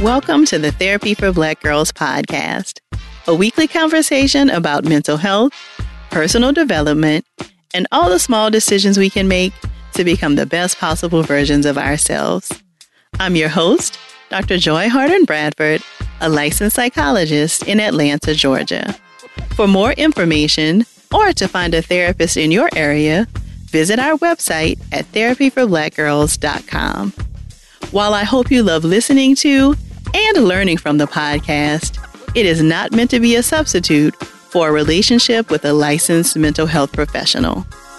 Welcome to the Therapy for Black Girls podcast, a weekly conversation about mental health, personal development, and all the small decisions we can make to become the best possible versions of ourselves. I'm your host, Dr. Joy Harden Bradford, a licensed psychologist in Atlanta, Georgia. For more information or to find a therapist in your area, visit our website at therapyforblackgirls.com. While I hope you love listening to and learning from the podcast, it is not meant to be a substitute for a relationship with a licensed mental health professional.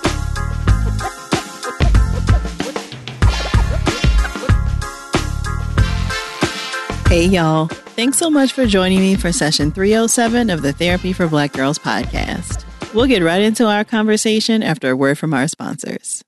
Hey y'all, thanks so much for joining me for session 307 of the Therapy for Black Girls podcast. We'll get right into our conversation after a word from our sponsors.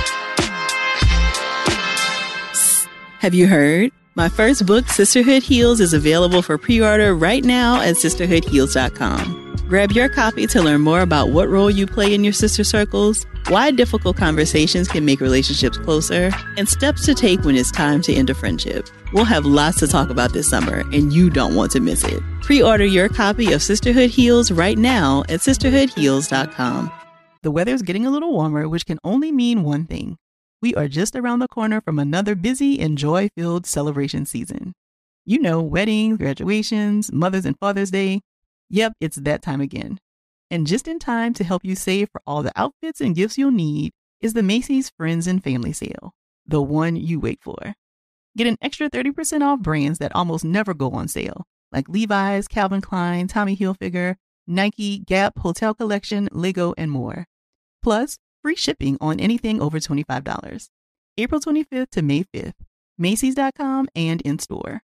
Have you heard? My first book, Sisterhood Heals, is available for pre-order right now at sisterhoodheals.com. Grab your copy to learn more about what role you play in your sister circles, why difficult conversations can make relationships closer, and steps to take when it's time to end a friendship. We'll have lots to talk about this summer, and you don't want to miss it. Pre-order your copy of Sisterhood Heals right now at sisterhoodheals.com. The weather's getting a little warmer, which can only mean one thing. We are just around the corner from another busy and joy-filled celebration season. You know, weddings, graduations, Mother's and Father's Day. Yep, it's that time again. And just in time to help you save for all the outfits and gifts you'll need is the Macy's Friends and Family Sale, the one you wait for. Get an extra 30% off brands that almost never go on sale, like Levi's, Calvin Klein, Tommy Hilfiger, Nike, Gap, Hotel Collection, Lego, and more. Plus, free shipping on anything over $25. April 25th to May 5th. Macy's.com and in-store.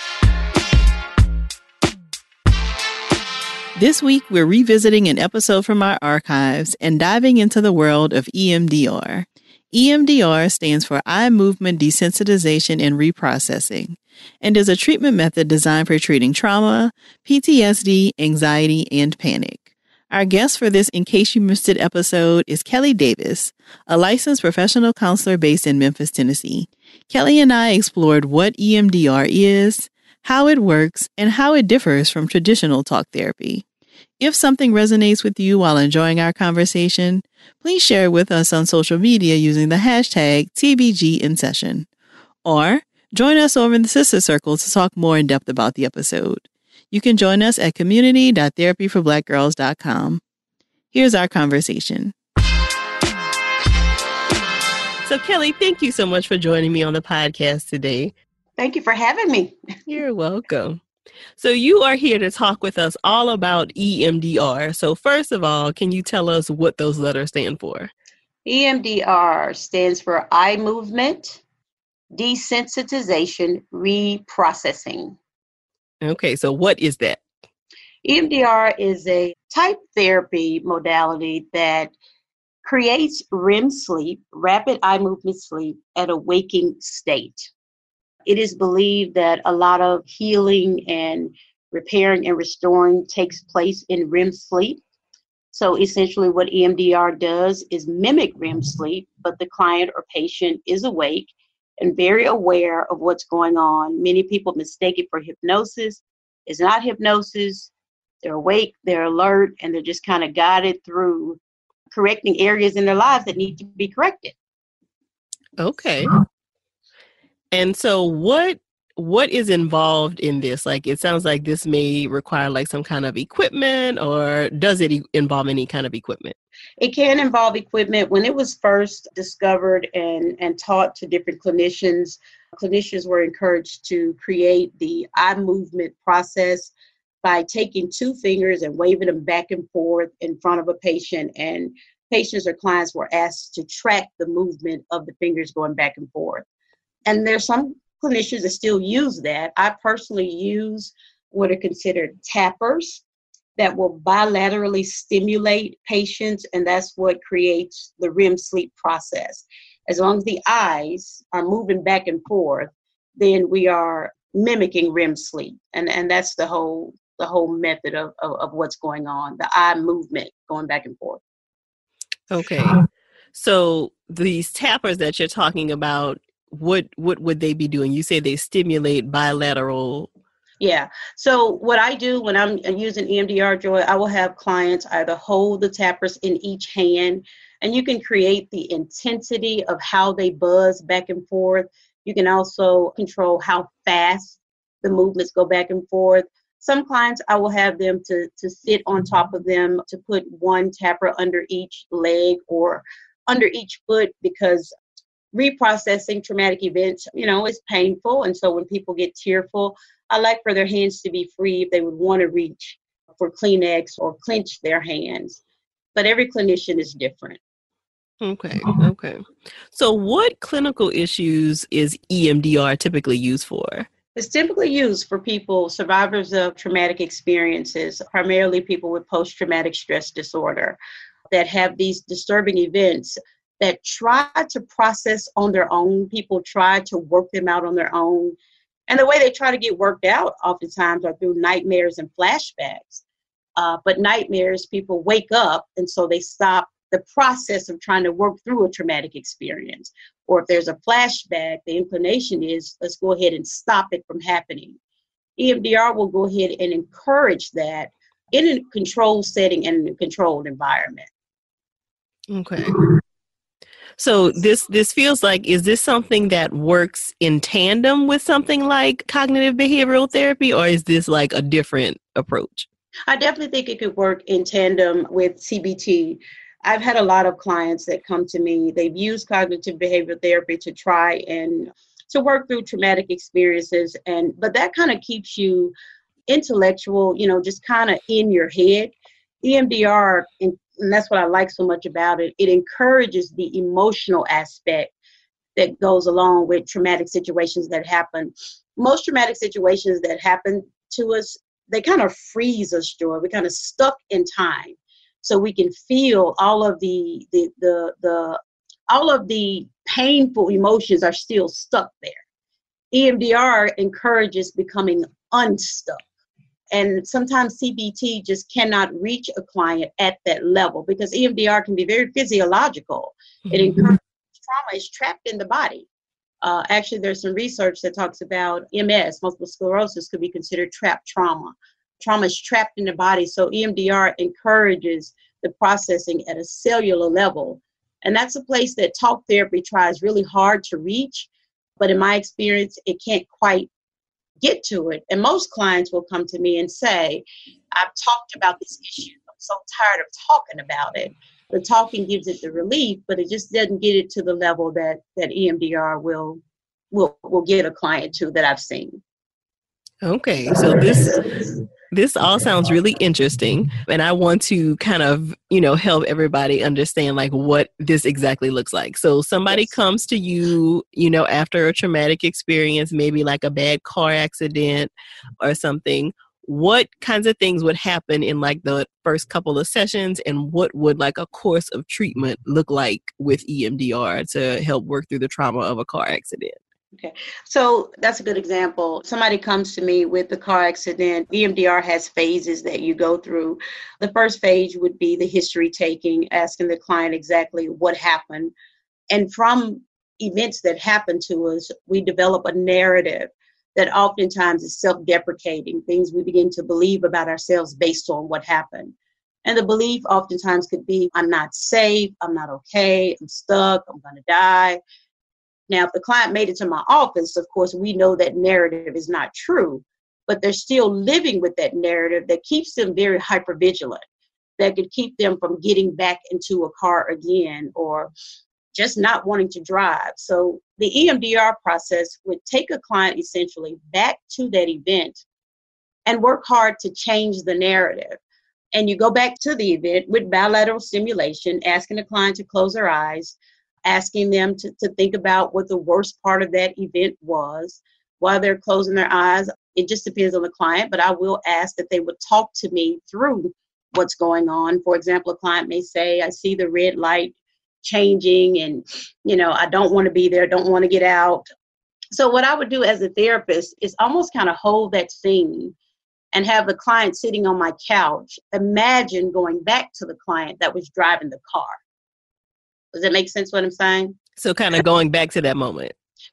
This week, we're revisiting an episode from our archives and diving into the world of EMDR. EMDR stands for Eye Movement Desensitization and Reprocessing and is a treatment method designed for treating trauma, PTSD, anxiety, and panic. Our guest for this In Case You Missed It episode is Kelly Davis, a licensed professional counselor based in Memphis, Tennessee. Kelly and I explored what EMDR is, how it works, and how it differs from traditional talk therapy. If something resonates with you while enjoying our conversation, please share it with us on social media using the hashtag TBGInSession. Or join us over in the Sister Circle to talk more in depth about the episode. You can join us at community.therapyforblackgirls.com. Here's our conversation. So, Kelly, thank you so much for joining me on the podcast today. Thank you for having me. You're welcome. So you are here to talk with us all about EMDR. So first of all, can you tell us what those letters stand for? EMDR stands for Eye Movement Desensitization Reprocessing. Okay, so what is that? EMDR is a type therapy modality that creates REM sleep, rapid eye movement sleep, at a waking state. It is believed that a lot of healing and repairing and restoring takes place in REM sleep. So essentially what EMDR does is mimic REM sleep, but the client or patient is awake and very aware of what's going on. Many people mistake it for hypnosis. It's not hypnosis. They're awake, they're alert, and they're just kind of guided through correcting areas in their lives that need to be corrected. Okay. And so what is involved in this? Like, it sounds like this may require like some kind of equipment, or does it involve any kind of equipment? It can involve equipment. When it was first discovered and taught to different clinicians were encouraged to create the eye movement process by taking two fingers and waving them back and forth in front of a patient. And patients or clients were asked to track the movement of the fingers going back and forth. And there's some clinicians that still use that. I personally use what are considered tappers that will bilaterally stimulate patients, and that's what creates the REM sleep process. As long as the eyes are moving back and forth, then we are mimicking REM sleep. And that's the whole method of what's going on, the eye movement going back and forth. Okay. So these tappers that you're talking about, what would they be doing? You say they stimulate bilateral. Yeah. So what I do when I'm using EMDR, Joy, I will have clients either hold the tappers in each hand, and you can create the intensity of how they buzz back and forth. You can also control how fast the movements go back and forth. Some clients, I will have them to sit on top of them, to put one tapper under each leg or under each foot, because reprocessing traumatic events, is painful. And so when people get tearful, I like for their hands to be free if they would want to reach for Kleenex or clench their hands. But every clinician is different. Okay. So what clinical issues is EMDR typically used for? It's typically used for people, survivors of traumatic experiences, primarily people with post-traumatic stress disorder that have these disturbing events that try to process on their own. People try to work them out on their own. And the way they try to get worked out oftentimes are through nightmares and flashbacks. But nightmares, people wake up, and so they stop the process of trying to work through a traumatic experience. Or if there's a flashback, the inclination is, let's go ahead and stop it from happening. EMDR will go ahead and encourage that in a controlled setting and in a controlled environment. Okay. So this feels like, is this something that works in tandem with something like cognitive behavioral therapy, or is this like a different approach? I definitely think it could work in tandem with CBT. I've had a lot of clients that come to me. They've used cognitive behavioral therapy to try and to work through traumatic experiences, but that kind of keeps you intellectual, just kind of in your head. EMDR, and that's what I like so much about it, it encourages the emotional aspect that goes along with traumatic situations that happen. Most traumatic situations that happen to us, they kind of freeze us, Joy. We're kind of stuck in time. So we can feel all of the painful emotions are still stuck there. EMDR encourages becoming unstuck. And sometimes CBT just cannot reach a client at that level because EMDR can be very physiological. Mm-hmm. It encourages trauma is trapped in the body. Actually, there's some research that talks about MS, multiple sclerosis, could be considered trapped trauma. Trauma is trapped in the body. So EMDR encourages the processing at a cellular level. And that's a place that talk therapy tries really hard to reach. But in my experience, it can't quite get to it. And most clients will come to me and say, I've talked about this issue. I'm so tired of talking about it. The talking gives it the relief, but it just doesn't get it to the level that EMDR will get a client to that I've seen. Okay, so this all sounds really interesting, and I want to kind of, help everybody understand like what this exactly looks like. So somebody comes to you, after a traumatic experience, maybe like a bad car accident or something. What kinds of things would happen in like the first couple of sessions, and what would like a course of treatment look like with EMDR to help work through the trauma of a car accident? Okay, so that's a good example. Somebody comes to me with the car accident. EMDR has phases that you go through. The first phase would be the history taking, asking the client exactly what happened. And from events that happen to us, we develop a narrative that oftentimes is self-deprecating, things we begin to believe about ourselves based on what happened. And the belief oftentimes could be, I'm not safe, I'm not okay, I'm stuck, I'm going to die. Now, if the client made it to my office, of course, we know that narrative is not true, but they're still living with that narrative that keeps them very hypervigilant, that could keep them from getting back into a car again or just not wanting to drive. So the EMDR process would take a client essentially back to that event and work hard to change the narrative. And you go back to the event with bilateral stimulation, asking the client to close their eyes, asking them to think about what the worst part of that event was while they're closing their eyes. It just depends on the client, but I will ask that they would talk to me through what's going on. For example, a client may say, I see the red light changing and, I don't want to be there, don't want to get out. So what I would do as a therapist is almost kind of hold that scene and have the client sitting on my couch. Imagine going back to the client that was driving the car. Does that make sense what I'm saying? So kind of going back to that moment.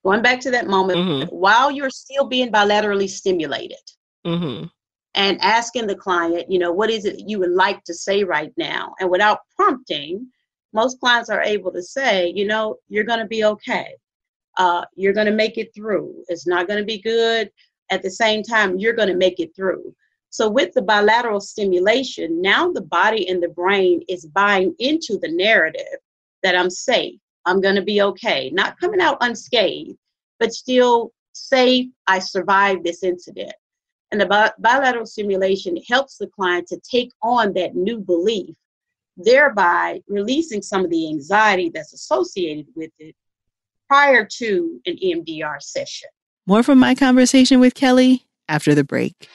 Going back to that moment, while you're still being bilaterally stimulated, and asking the client, what is it you would like to say right now? And without prompting, most clients are able to say, you're going to be okay. You're going to make it through. It's not going to be good. At the same time, you're going to make it through. So with the bilateral stimulation, now the body and the brain is buying into the narrative that I'm safe. I'm going to be okay. Not coming out unscathed, but still safe. I survived this incident. And the bilateral stimulation helps the client to take on that new belief, thereby releasing some of the anxiety that's associated with it prior to an EMDR session. More from my conversation with Kelly after the break.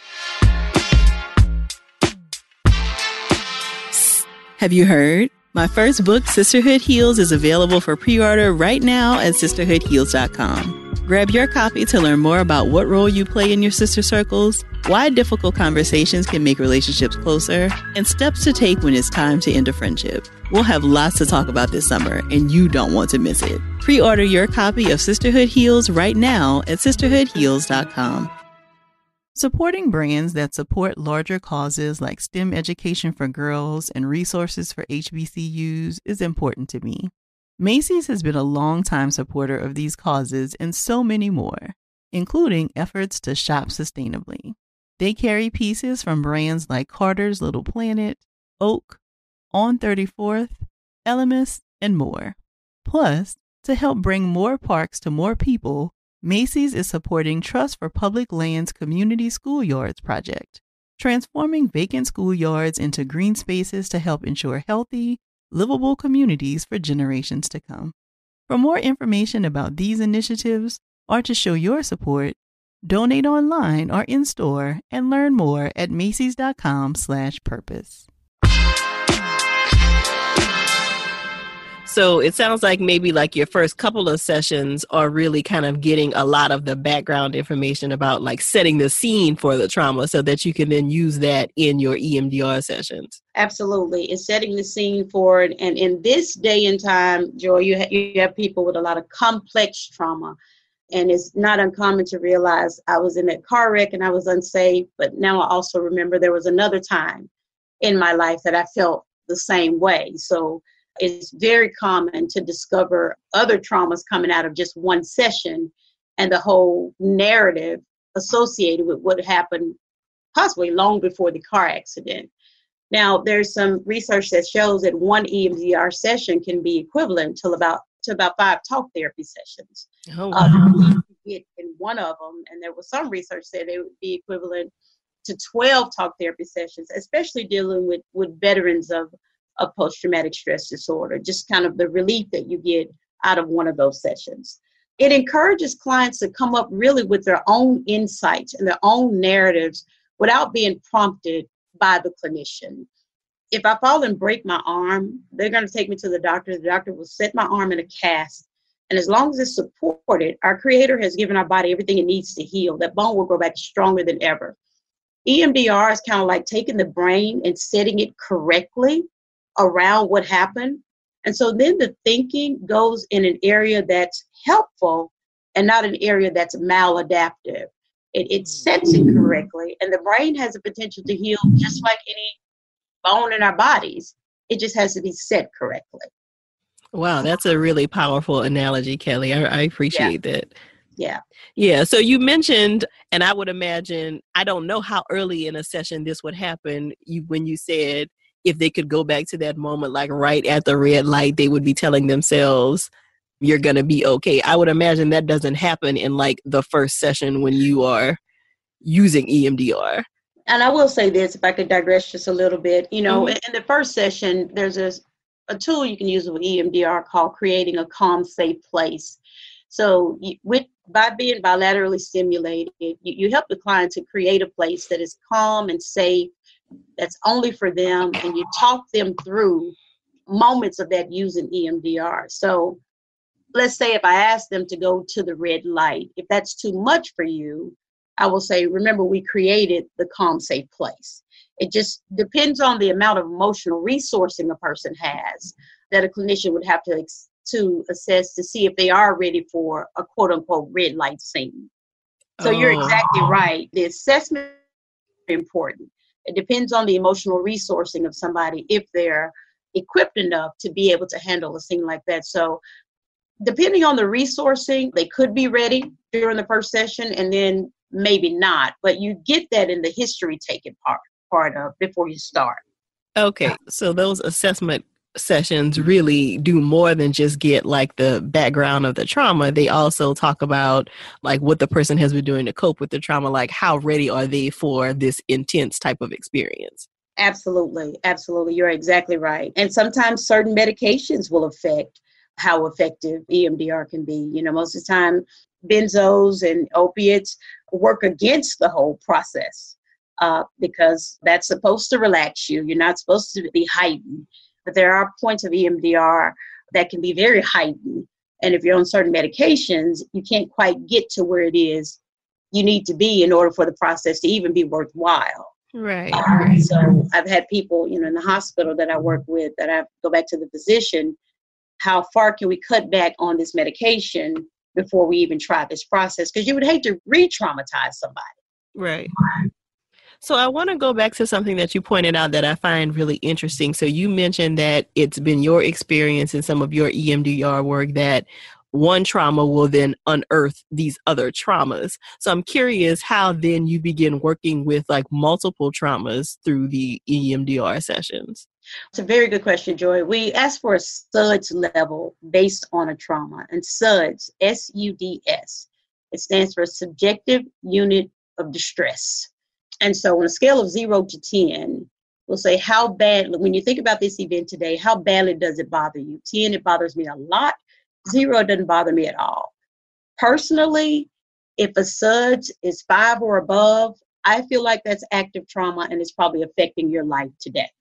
Have you heard? My first book, Sisterhood Heals, is available for pre-order right now at sisterhoodheals.com. Grab your copy to learn more about what role you play in your sister circles, why difficult conversations can make relationships closer, and steps to take when it's time to end a friendship. We'll have lots to talk about this summer, and you don't want to miss it. Pre-order your copy of Sisterhood Heals right now at sisterhoodheals.com. Supporting brands that support larger causes like STEM education for girls and resources for HBCUs is important to me. Macy's has been a longtime supporter of these causes and so many more, including efforts to shop sustainably. They carry pieces from brands like Carter's Little Planet, Oak, On 34th, Elemis, and more. Plus, to help bring more parks to more people, Macy's is supporting Trust for Public Lands Community Schoolyards project, transforming vacant schoolyards into green spaces to help ensure healthy, livable communities for generations to come. For more information about these initiatives or to show your support, donate online or in-store and learn more at macys.com/purpose. So it sounds like maybe like your first couple of sessions are really kind of getting a lot of the background information about like setting the scene for the trauma so that you can then use that in your EMDR sessions. Absolutely. It's setting the scene for it. And in this day and time, Joy, you have people with a lot of complex trauma. And it's not uncommon to realize I was in that car wreck and I was unsafe. But now I also remember there was another time in my life that I felt the same way. So it's very common to discover other traumas coming out of just one session and the whole narrative associated with what happened possibly long before the car accident. Now, there's some research that shows that one EMDR session can be equivalent to about 5 talk therapy sessions. Oh, wow. In one of them, and there was some research that it would be equivalent to 12 talk therapy sessions, especially dealing with veterans of post-traumatic stress disorder, just kind of the relief that you get out of one of those sessions. It encourages clients to come up really with their own insights and their own narratives without being prompted by the clinician. If I fall and break my arm, they're going to take me to the doctor. The doctor will set my arm in a cast. And as long as it's supported, our Creator has given our body everything it needs to heal. That bone will go back stronger than ever. EMDR is kind of like taking the brain and setting it correctly around what happened. And so then the thinking goes in an area that's helpful and not an area that's maladaptive. It sets it correctly, and the brain has the potential to heal just like any bone in our bodies. It just has to be set correctly. Wow, that's a really powerful analogy, Kelly. I appreciate that. Yeah. Yeah. So you mentioned, and I would imagine, I don't know how early in a session this would happen, when you said if they could go back to that moment, like right at the red light, they would be telling themselves, you're going to be okay. I would imagine that doesn't happen in like the first session when you are using EMDR. And I will say this, if I could digress just a little bit, in the first session, there's a tool you can use with EMDR called Creating a Calm, Safe Place. So by being bilaterally stimulated, you help the client to create a place that is calm and safe, that's only for them, and you talk them through moments of that using EMDR. So let's say if I ask them to go to the red light, if that's too much for you, I will say, remember, we created the calm, safe place. It just depends on the amount of emotional resourcing a person has that a clinician would have to to assess to see if they are ready for a quote unquote red light scene. So you're exactly right. The assessment is important. It depends on the emotional resourcing of somebody if they're equipped enough to be able to handle a scene like that. So depending on the resourcing, they could be ready during the first session and then maybe not. But you get that in the history taking part of before you start. Okay, so those assessment sessions really do more than just get like the background of the trauma. They also talk about like what the person has been doing to cope with the trauma, like how ready are they for this intense type of experience. Absolutely. Absolutely. You're exactly right. And sometimes certain medications will affect how effective EMDR can be. You know, most of the time, benzos and opiates work against the whole process because that's supposed to relax you. You're not supposed to be heightened. But there are points of EMDR that can be very heightened. And if you're on certain medications, you can't quite get to where it is you need to be in order for the process to even be worthwhile. Right. So I've had people, you know, in the hospital that I work with that I go back to the physician, how far can we cut back on this medication before we even try this process? Because you would hate to re-traumatize somebody. Right. So I want to go back to something that you pointed out that I find really interesting. So you mentioned that it's been your experience in some of your EMDR work that one trauma will then unearth these other traumas. So I'm curious how then you begin working with like multiple traumas through the EMDR sessions. It's a very good question, Joy. We ask for a SUDS level based on a trauma. And SUDS, S-U-D-S, it stands for Subjective Unit of Distress. And so on a scale of 0 to 10, we'll say how bad, when you think about this event today, how badly does it bother you? 10, it bothers me a lot. 0, it doesn't bother me at all. Personally, if a SUDS is 5 or above, I feel like that's active trauma and it's probably affecting your life today.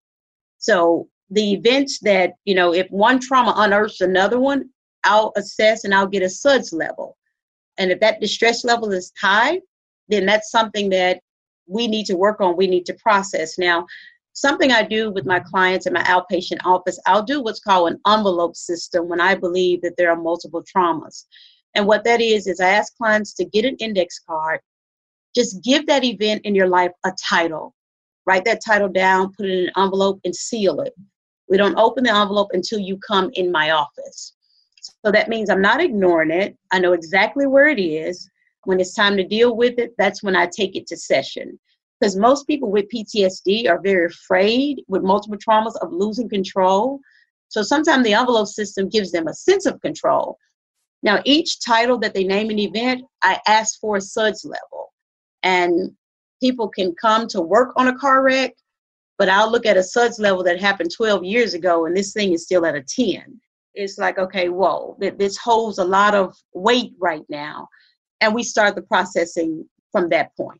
So the events that, you know, if one trauma unearths another one, I'll assess and I'll get a SUDS level. And if that distress level is high, then that's something that we need to work on, we need to process. Now, something I do with my clients in my outpatient office, I'll do what's called an envelope system when I believe that there are multiple traumas. And what that is I ask clients to get an index card, just give that event in your life a title. Write that title down, put it in an envelope, and seal it. We don't open the envelope until you come in my office. So that means I'm not ignoring it. I know exactly where it is. When it's time to deal with it, that's when I take it to session. Because most people with PTSD are very afraid with multiple traumas of losing control. So sometimes the envelope system gives them a sense of control. Now, each title that they name an event, I ask for a SUDS level. And people can come to work on a car wreck, but I'll look at a SUDS level that happened 12 years ago, and this thing is still at a 10. It's like, okay, whoa, this holds a lot of weight right now. And we start the processing from that point.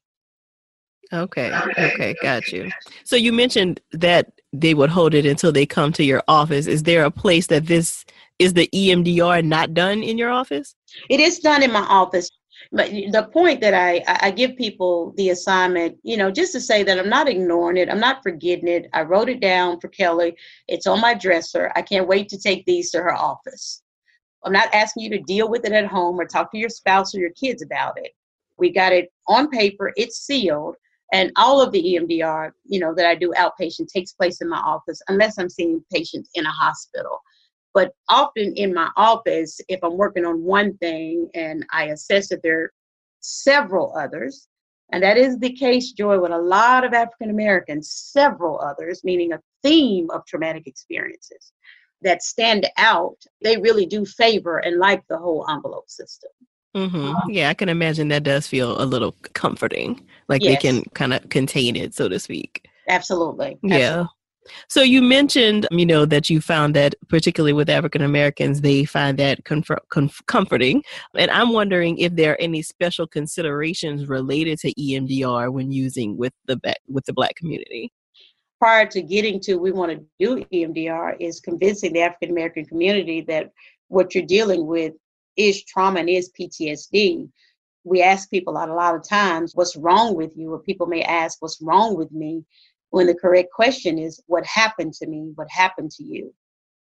Okay, got you. So you mentioned that they would hold it until they come to your office. Is there a place that this is the EMDR not done in your office? It is done in my office. But the point that I give people the assignment, you know, just to say that I'm not ignoring it. I'm not forgetting it. I wrote it down for Kelly. It's on my dresser. I can't wait to take these to her office. I'm not asking you to deal with it at home or talk to your spouse or your kids about it. We got it on paper. It's sealed. And all of the EMDR, you know, that I do outpatient takes place in my office unless I'm seeing patients in a hospital. But often in my office, if I'm working on one thing and I assess that there are several others, and that is the case, Joy, with a lot of African Americans, several others, meaning a theme of traumatic experiences that stand out, they really do favor and like the whole envelope system. Mm-hmm. Yeah, I can imagine that does feel a little comforting, like Yes. They can kind of contain it, so to speak. Absolutely. Yeah. Absolutely. So you mentioned, you know, that you found that particularly with African Americans, they find that comforting. And I'm wondering if there are any special considerations related to EMDR when using with the Black community. Prior to getting to we want to do EMDR is convincing the African American community that what you're dealing with is trauma and is PTSD. We ask people a lot of times, what's wrong with you? Or people may ask, what's wrong with me? When the correct question is, what happened to me? What happened to you?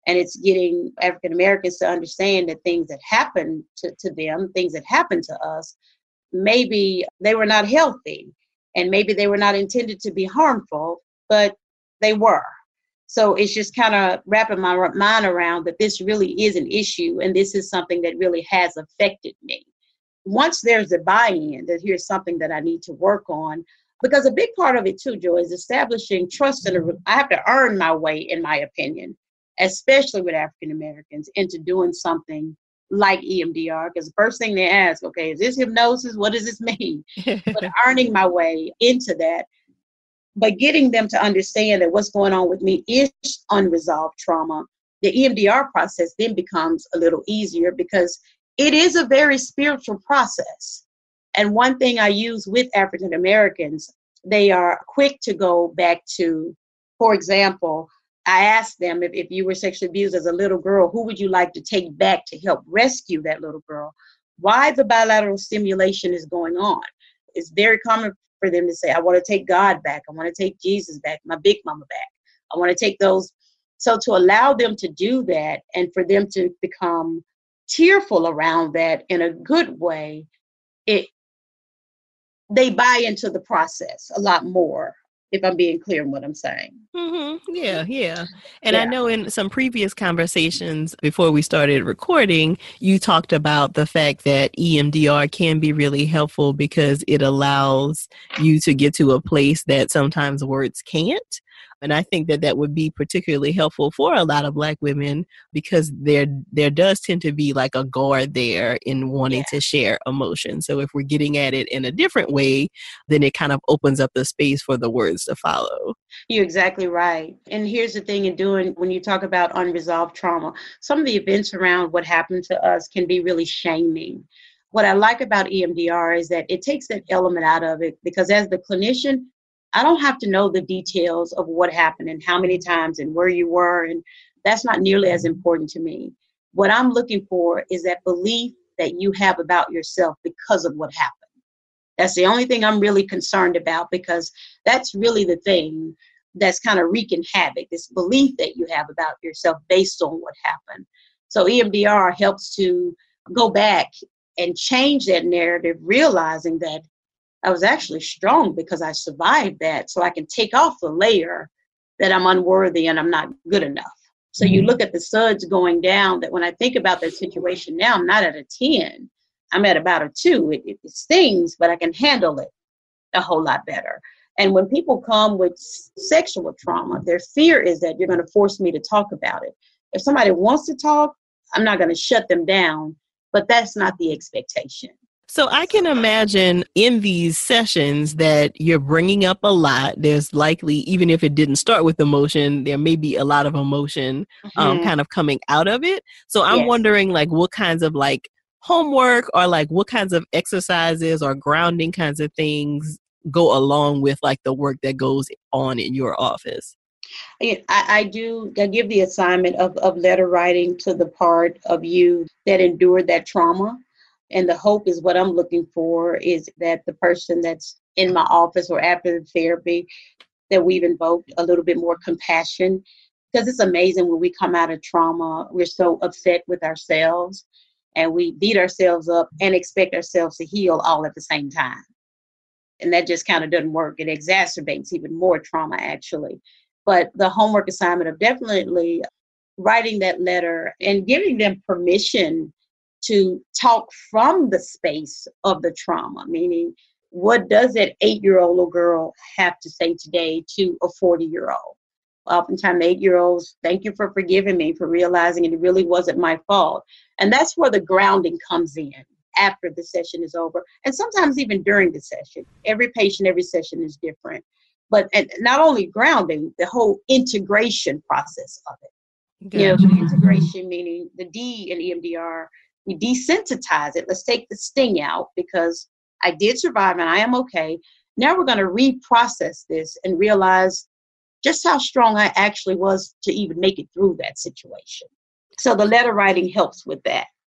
And it's getting African Americans to understand that things that happen to them, things that happen to us, maybe they were not healthy and maybe they were not intended to be harmful, but they were. So it's just kind of wrapping my mind around that this really is an issue and this is something that really has affected me. Once there's a buy-in that here's something that I need to work on, because a big part of it too, Joy, is establishing trust. I have to earn my way, in my opinion, especially with African Americans, into doing something like EMDR. Because the first thing they ask, okay, is this hypnosis? What does this mean? But earning my way into that, but getting them to understand that what's going on with me is unresolved trauma, the EMDR process then becomes a little easier because it is a very spiritual process. And one thing I use with African Americans, they are quick to go back to, for example, I asked them if you were sexually abused as a little girl, who would you like to take back to help rescue that little girl? Why the bilateral stimulation is going on? It's very common for them to say, I want to take God back. I want to take Jesus back, my big mama back. I want to take those. So to allow them to do that and for them to become tearful around that in a good way, they buy into the process a lot more, if I'm being clear in what I'm saying. Mm-hmm. Yeah. And I know in some previous conversations before we started recording, you talked about the fact that EMDR can be really helpful because it allows you to get to a place that sometimes words can't. And I think that would be particularly helpful for a lot of Black women because there does tend to be like a guard there in wanting to share emotion. So if we're getting at it in a different way, then it kind of opens up the space for the words to follow. You're exactly right. And here's the thing in doing, when you talk about unresolved trauma, some of the events around what happened to us can be really shaming. What I like about EMDR is that it takes that element out of it because as the clinician, I don't have to know the details of what happened and how many times and where you were. And that's not nearly as important to me. What I'm looking for is that belief that you have about yourself because of what happened. That's the only thing I'm really concerned about because that's really the thing that's kind of wreaking havoc, this belief that you have about yourself based on what happened. So EMDR helps to go back and change that narrative, realizing that I was actually strong because I survived that. So I can take off the layer that I'm unworthy and I'm not good enough. So you look at the suds going down, that when I think about that situation now, I'm not at a 10. I'm at about a 2. It stings, but I can handle it a whole lot better. And when people come with sexual trauma, their fear is that you're going to force me to talk about it. If somebody wants to talk, I'm not going to shut them down, but that's not the expectation. So I can imagine in these sessions that you're bringing up a lot. There's likely, even if it didn't start with emotion, there may be a lot of emotion kind of coming out of it. So I'm wondering like what kinds of like homework or like what kinds of exercises or grounding kinds of things go along with like the work that goes on in your office. I give the assignment of letter writing to the part of you that endured that trauma. And the hope is what I'm looking for is that the person that's in my office or after the therapy, that we've invoked a little bit more compassion. Because it's amazing when we come out of trauma, we're so upset with ourselves and we beat ourselves up and expect ourselves to heal all at the same time. And that just kind of doesn't work. It exacerbates even more trauma, actually. But the homework assignment of definitely writing that letter and giving them permission to talk from the space of the trauma, meaning what does that 8-year-old little girl have to say today to a 40-year-old? Oftentimes 8-year-olds, thank you for forgiving me for realizing it really wasn't my fault. And that's where the grounding comes in after the session is over. And sometimes even during the session. Every patient, every session is different. But not only grounding, the whole integration process of it. Gotcha. You know, the integration meaning the D in EMDR, we desensitize it. Let's take the sting out because I did survive and I am okay. Now we're going to reprocess this and realize just how strong I actually was to even make it through that situation. So the letter writing helps with that.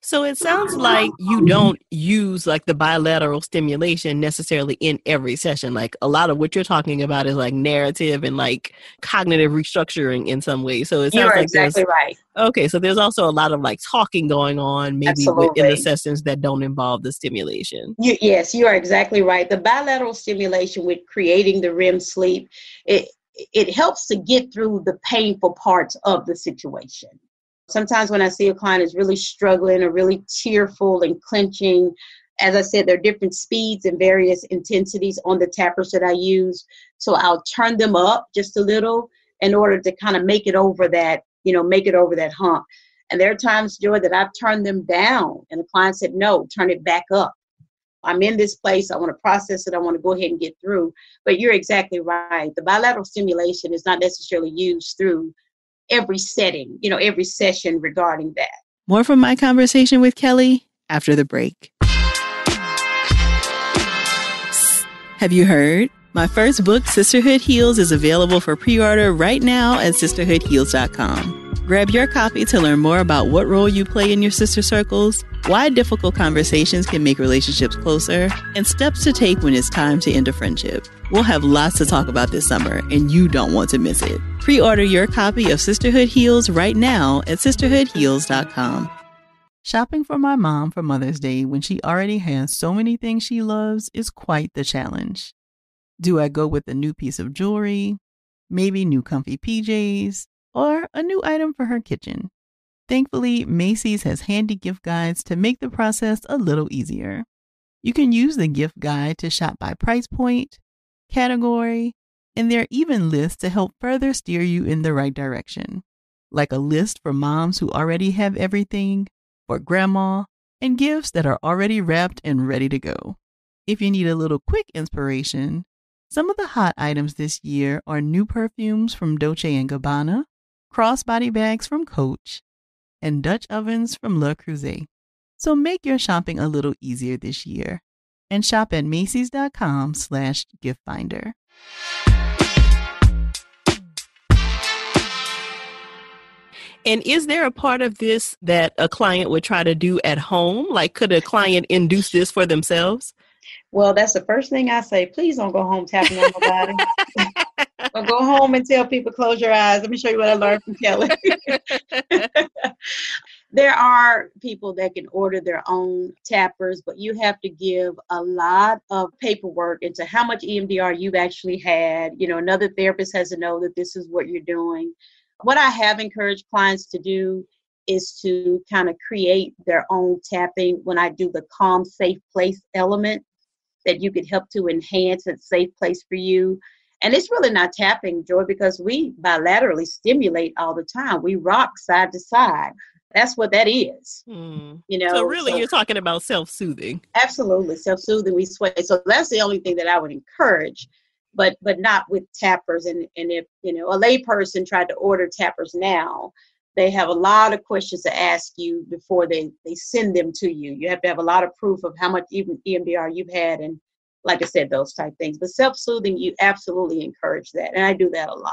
So it sounds like you don't use like the bilateral stimulation necessarily in every session. Like a lot of what you're talking about is like narrative and like cognitive restructuring in some way. So it You sounds are like exactly right. okay, so there's also a lot of like talking going on maybe in the Absolutely. sessions that don't involve the stimulation. Yes, you are exactly right. The bilateral stimulation with creating the REM sleep, it helps to get through the painful parts of the situation. Sometimes when I see a client is really struggling or really tearful and clenching, as I said, there are different speeds and various intensities on the tappers that I use. So I'll turn them up just a little in order to kind of make it over that hump. And there are times, Joy, that I've turned them down and the client said, no, turn it back up. I'm in this place. I want to process it. I want to go ahead and get through. But you're exactly right. The bilateral stimulation is not necessarily used through every setting, every session regarding that. More from my conversation with Kelly after the break. Have you heard? My first book, Sisterhood Heals, is available for pre-order right now at sisterhoodheals.com. Grab your copy to learn more about what role you play in your sister circles, why difficult conversations can make relationships closer, and steps to take when it's time to end a friendship. We'll have lots to talk about this summer, and you don't want to miss it. Pre-order your copy of Sisterhood Heals right now at sisterhoodheals.com. Shopping for my mom for Mother's Day when she already has so many things she loves is quite the challenge. Do I go with a new piece of jewelry, maybe new comfy PJs, or a new item for her kitchen? Thankfully, Macy's has handy gift guides to make the process a little easier. You can use the gift guide to shop by price point, category, and there are even lists to help further steer you in the right direction, like a list for moms who already have everything, for grandma, and gifts that are already wrapped and ready to go. If you need a little quick inspiration, some of the hot items this year are new perfumes from Dolce & Gabbana, crossbody bags from Coach, and Dutch ovens from Le Creuset. So make your shopping a little easier this year and shop at Macys.com/giftfinder. And is there a part of this that a client would try to do at home? Like, could a client induce this for themselves? Well, that's the first thing I say. Please don't go home tapping on nobody. Or go home and tell people, close your eyes. Let me show you what I learned from Kelly. There are people that can order their own tappers, but you have to give a lot of paperwork into how much EMDR you've actually had. Another therapist has to know that this is what you're doing. What I have encouraged clients to do is to kind of create their own tapping when I do the calm, safe place element that you could help to enhance a safe place for you. And it's really not tapping, Joy, because we bilaterally stimulate all the time. We rock side to side. That's what that is. So really you're talking about self-soothing. Absolutely. Self-soothing, we sway. So that's the only thing that I would encourage, but not with tappers. And if, a lay person tried to order tappers now, they have a lot of questions to ask you before they send them to you. You have to have a lot of proof of how much even EMDR you've had. And like I said, those type things. But self-soothing, you absolutely encourage that. And I do that a lot.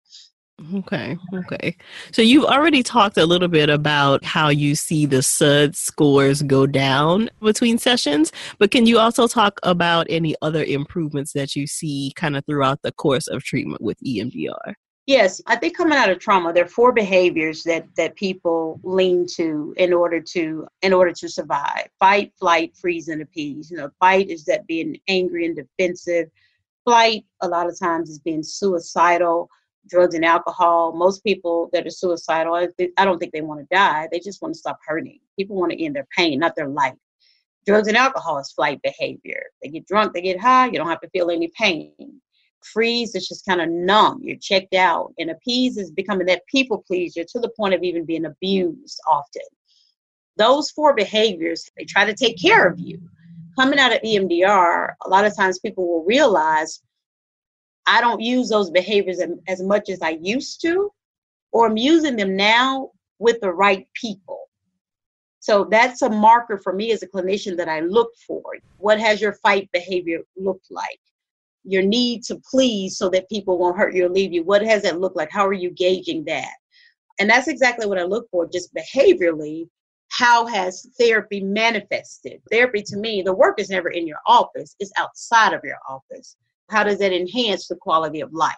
Okay. So you've already talked a little bit about how you see the SUD scores go down between sessions, but can you also talk about any other improvements that you see kind of throughout the course of treatment with EMDR? Yes, I think coming out of trauma, there are 4 behaviors that people lean to in order to survive: fight, flight, freeze, and appease. Fight is that being angry and defensive. Flight, a lot of times, is being suicidal. Drugs and alcohol. Most people that are suicidal, I don't think they want to die. They just want to stop hurting. People want to end their pain, not their life. Drugs and alcohol is flight behavior. They get drunk, they get high. You don't have to feel any pain. Freeze is just kind of numb. You're checked out. And appease is becoming that people pleaser to the point of even being abused often. Those 4 behaviors, they try to take care of you. Coming out of EMDR, a lot of times people will realize, I don't use those behaviors as much as I used to, or I'm using them now with the right people. So that's a marker for me as a clinician that I look for. What has your fight behavior looked like? Your need to please so that people won't hurt you or leave you. What has that looked like? How are you gauging that? And that's exactly what I look for, just behaviorally. how has therapy manifested? Therapy to me, the work is never in your office, it's outside of your office. How does that enhance the quality of life?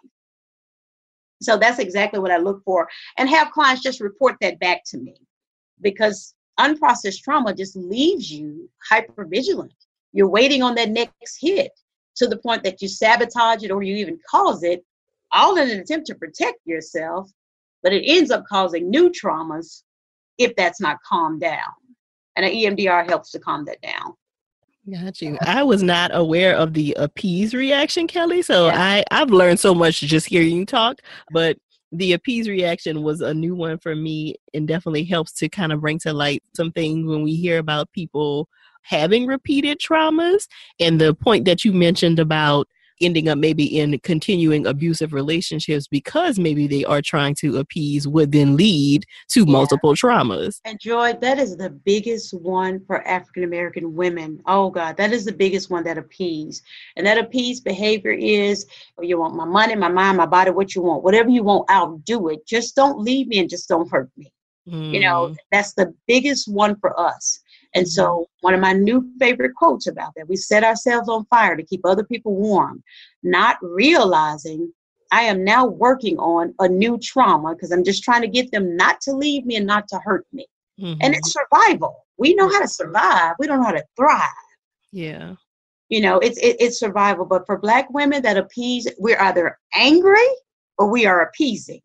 So that's exactly what I look for, and have clients just report that back to me, because unprocessed trauma just leaves you hypervigilant. You're waiting on that next hit to the point that you sabotage it or you even cause it, all in an attempt to protect yourself, but it ends up causing new traumas if that's not calmed down. And an EMDR helps to calm that down. Got you. I was not aware of the appease reaction, Kelly. So I've learned so much just hearing you talk, but the appease reaction was a new one for me, and definitely helps to kind of bring to light some things when we hear about people having repeated traumas. And the point that you mentioned about ending up maybe in continuing abusive relationships because maybe they are trying to appease would then lead to multiple traumas. And Joy, that is the biggest one for African American women. Oh God, that is the biggest one, that appease. And that appease behavior is, you want my money, my mind, my body, what you want, whatever you want, I'll do it. Just don't leave me and just don't hurt me. You know, that's the biggest one for us. And so one of my new favorite quotes about that, we set ourselves on fire to keep other people warm, not realizing I am now working on a new trauma because I'm just trying to get them not to leave me and not to hurt me. And it's survival. We know how to survive. We don't know how to thrive. Yeah. You know, it's survival. But for Black women that appease, we're either angry or we are appeasing.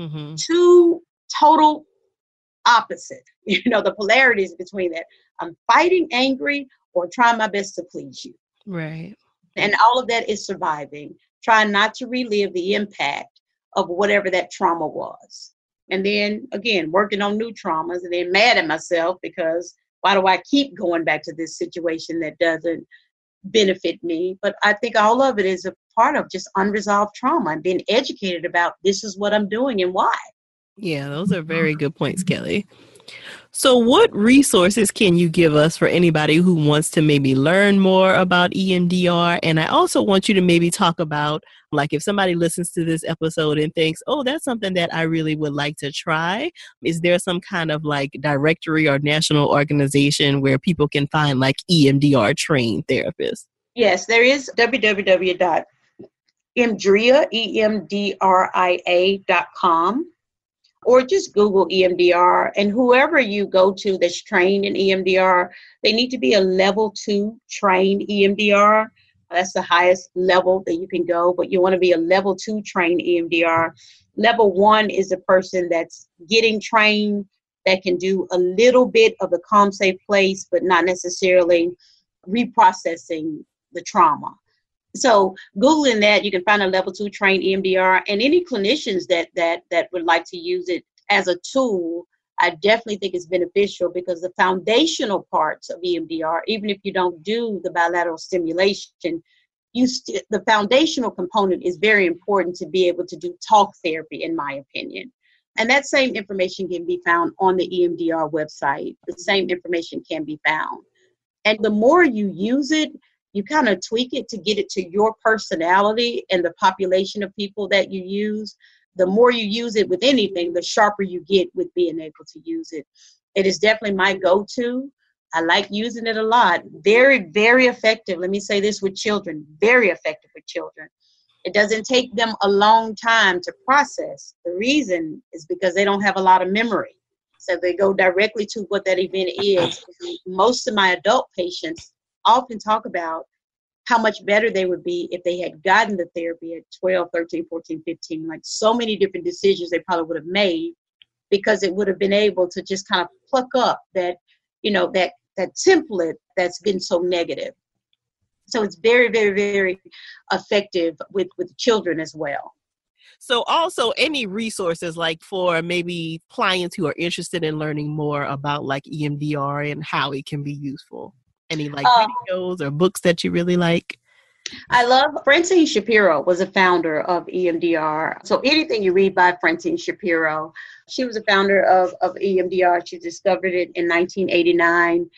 Two total opposite. You know, the polarities between that. I'm fighting angry or trying my best to please you. Right. And all of that is surviving, trying not to relive the impact of whatever that trauma was. And then again, working on new traumas, and then mad at myself because why do I keep going back to this situation that doesn't benefit me? But I think all of it is a part of just unresolved trauma and being educated about this is what I'm doing and why. Yeah, those are very good points, Kelly. So what resources can you give us for anybody who wants to maybe learn more about EMDR? And I also want you to maybe talk about, like, if somebody listens to this episode and thinks, oh, that's something that I really would like to try. Is there some kind of like directory or national organization where people can find like EMDR trained therapists? Yes, there is www.emdria.com. Or just Google EMDR, and whoever you go to that's trained in EMDR, they need to be a level 2 trained EMDR. That's the highest level that you can go, but you want to be a level 2 trained EMDR. Level 1 is a person that's getting trained that can do a little bit of the calm, safe place, but not necessarily reprocessing the trauma. So Googling that, you can find a level 2 trained EMDR, and any clinicians that would like to use it as a tool, I definitely think it's beneficial, because the foundational parts of EMDR, even if you don't do the bilateral stimulation, the foundational component is very important to be able to do talk therapy, in my opinion. And that same information can be found on the EMDR website. The same information can be found. And the more you use it, you kind of tweak it to get it to your personality and the population of people that you use. The more you use it with anything, the sharper you get with being able to use it. It is definitely my go-to. I like using it a lot. Very, very effective. Let me say this with children. Very effective with children. It doesn't take them a long time to process. The reason is because they don't have a lot of memory. So they go directly to what that event is. Most of my adult patients often talk about how much better they would be if they had gotten the therapy at 12, 13, 14, 15, like so many different decisions they probably would have made, because it would have been able to just kind of pluck up that, you know, that template that's been so negative. So it's very, very, very effective with children as well. So also any resources like for maybe clients who are interested in learning more about like EMDR and how it can be useful? Any like videos or books that you really like? I love Francine Shapiro was a founder of EMDR. So anything you read by Francine Shapiro, she was a founder of EMDR. She discovered it in 1989.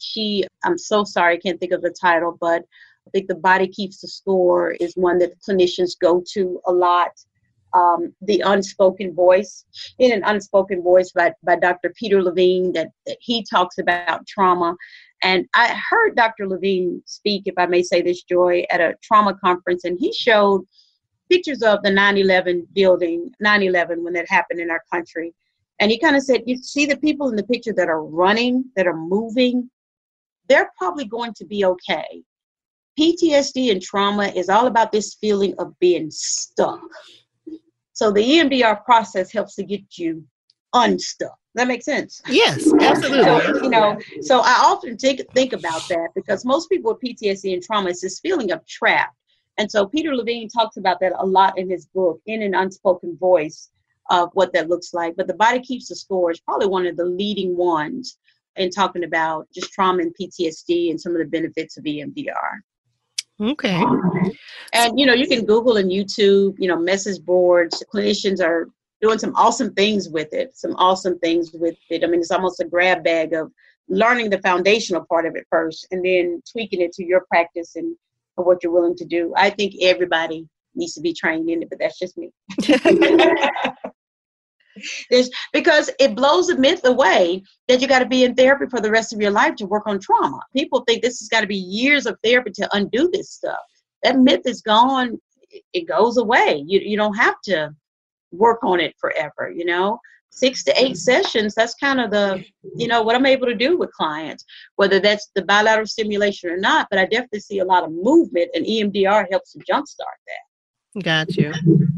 I'm so sorry, I can't think of the title, but I think The Body Keeps the Score is one that clinicians go to a lot. The Unspoken Voice, in an Unspoken Voice by Dr. Peter Levine, that he talks about trauma. And I heard Dr. Levine speak, if I may say this, Joy, at a trauma conference, and he showed pictures of the 9/11 building, 9/11, when that happened in our country. And he kind of said, you see the people in the picture that are running, that are moving, they're probably going to be okay. PTSD and trauma is all about this feeling of being stuck. So the EMDR process helps to get you unstuck. That makes sense? Yes, absolutely. So I often think about that, because most people with PTSD and trauma is this feeling of trapped. And so Peter Levine talks about that a lot in his book, In an Unspoken Voice, of what that looks like. But The Body Keeps the Score is probably one of the leading ones in talking about just trauma and PTSD and some of the benefits of EMDR. Okay. And, you can Google and YouTube, message boards. Clinicians are doing some awesome things with it. I mean, it's almost a grab bag of learning the foundational part of it first and then tweaking it to your practice and what you're willing to do. I think everybody needs to be trained in it, but that's just me. Because it blows the myth away that you got to be in therapy for the rest of your life to work on trauma. People think this has got to be years of therapy to undo this stuff. That myth is gone. It goes away. You don't have to work on it forever, 6 to 8 sessions. That's kind of the, what I'm able to do with clients, whether that's the bilateral stimulation or not. But I definitely see a lot of movement, and EMDR helps to jumpstart that. Got you.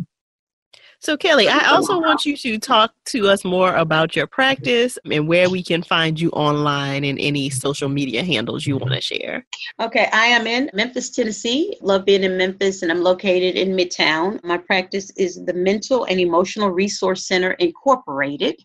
So Kelly, I also want you to talk to us more about your practice and where we can find you online and any social media handles you want to share. Okay, I am in Memphis, Tennessee. Love being in Memphis, and I'm located in Midtown. My practice is the Mental and Emotional Resource Center Incorporated,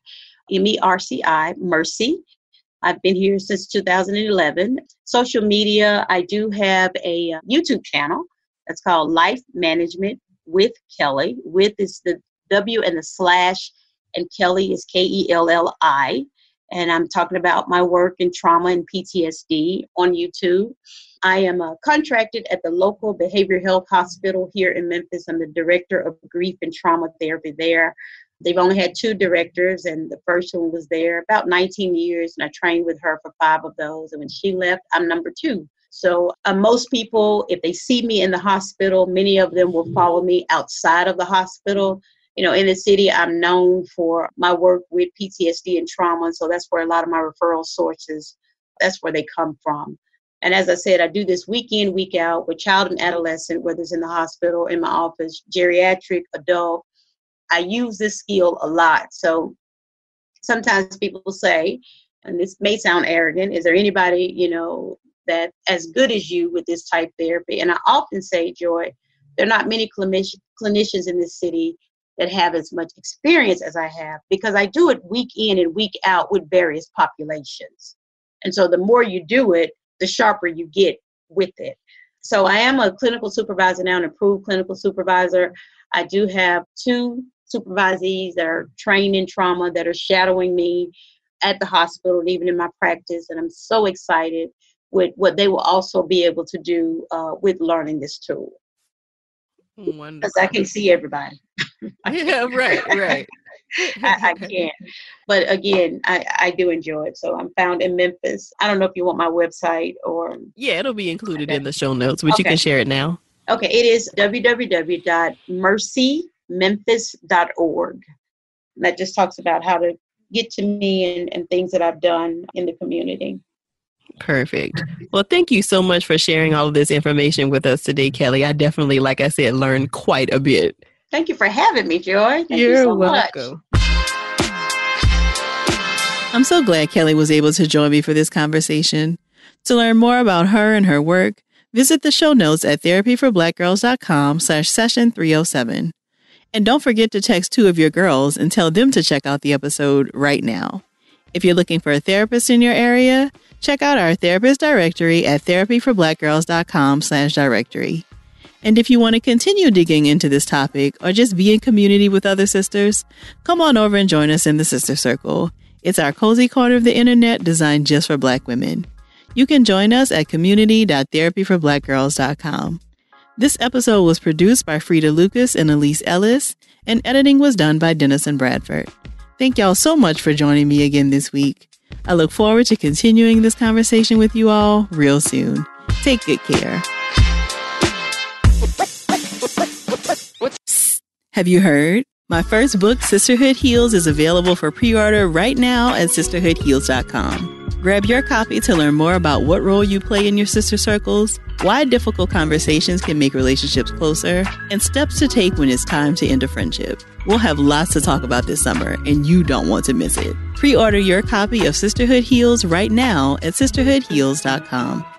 MERCI, Mercy. I've been here since 2011. Social media, I do have a YouTube channel that's called Life Management with Kelly. With is the W and the slash, and Kelly is KELLI. And I'm talking about my work in trauma and PTSD on YouTube. I am contracted at the local behavioral health hospital here in Memphis. I'm the director of grief and trauma therapy there. They've only had 2 directors, and the first one was there about 19 years, and I trained with her for 5 of those. And when she left, I'm number 2. So most people, if they see me in the hospital, many of them will follow me outside of the hospital. In the city, I'm known for my work with PTSD and trauma. So that's where a lot of my referral sources, that's where they come from. And as I said, I do this week in, week out with child and adolescent, whether it's in the hospital, in my office, geriatric, adult. I use this skill a lot. So sometimes people say, and this may sound arrogant, is there anybody, that as good as you with this type therapy? And I often say, Joy, there are not many clinicians in this city that have as much experience as I have, because I do it week in and week out with various populations. And so the more you do it, the sharper you get with it. So I am a clinical supervisor now, an approved clinical supervisor. I do have 2 supervisees that are trained in trauma that are shadowing me at the hospital and even in my practice. And I'm so excited with what they will also be able to do with learning this tool. Wonderful. Because I can see everybody. Yeah, right. I can. But again, I do enjoy it. So I'm found in Memphis. I don't know if you want my website or... Yeah, it'll be included in the show notes, but you can share it now. Okay, it is www.mercymemphis.org. That just talks about how to get to me and things that I've done in the community. Perfect. Well, thank you so much for sharing all of this information with us today, Kelly. I definitely, like I said, learned quite a bit. Thank you for having me, Joy. Thank You're you so welcome. Much. I'm so glad Kelly was able to join me for this conversation. To learn more about her and her work, visit the show notes at therapyforblackgirls.com/session307. And don't forget to text 2 of your girls and tell them to check out the episode right now. If you're looking for a therapist in your area, check out our therapist directory at therapyforblackgirls.com/directory. And if you want to continue digging into this topic or just be in community with other sisters, come on over and join us in the Sister Circle. It's our cozy corner of the internet designed just for Black women. You can join us at community.therapyforblackgirls.com. This episode was produced by Frida Lucas and Elise Ellis, and editing was done by Dennison Bradford. Thank y'all so much for joining me again this week. I look forward to continuing this conversation with you all real soon. Take good care. Have you heard? My first book, Sisterhood Heals, is available for pre-order right now at sisterhoodheals.com. Grab your copy to learn more about what role you play in your sister circles, why difficult conversations can make relationships closer, and steps to take when it's time to end a friendship. We'll have lots to talk about this summer, and you don't want to miss it. Pre-order your copy of Sisterhood Heals right now at sisterhoodheals.com.